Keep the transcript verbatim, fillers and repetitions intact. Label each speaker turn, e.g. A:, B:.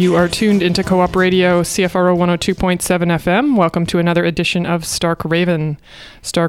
A: You are tuned into Co-op Radio, C F R O one oh two point seven F M. Welcome to another edition of Stark Raven. Stark